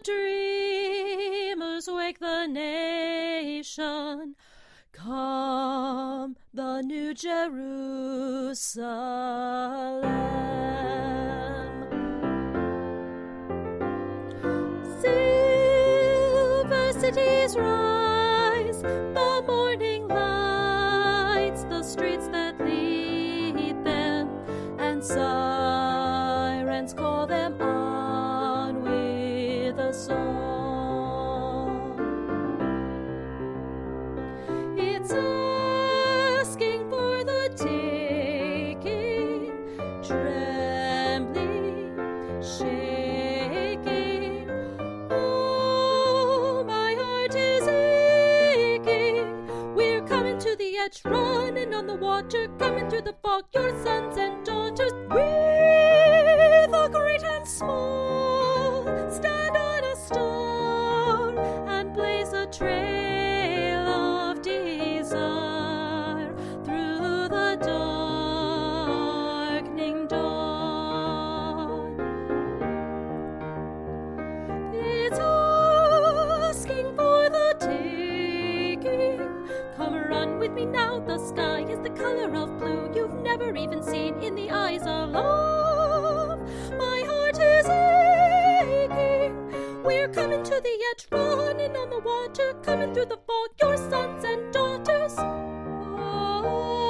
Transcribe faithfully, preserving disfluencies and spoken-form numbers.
dreamers, wake the nation. Come, the new Jerusalem. Silver cities rise, the morning lights, the streets that lead them, and sirens call them on with a song. It's asking for the taking, trembling, shaking. Oh, my heart is aching. We're coming to the edge, running on the water, coming through the fog, your sons and daughters. With the great and small, stand on a star and blaze a trail of desire through the darkening dawn. It's asking for the taking. Come run with me now, the sky is the color of blue you've never even seen in the eyes of love. My heart is aching. We're coming to the edge, running on the water, coming through the fog, your sons and daughters. Oh.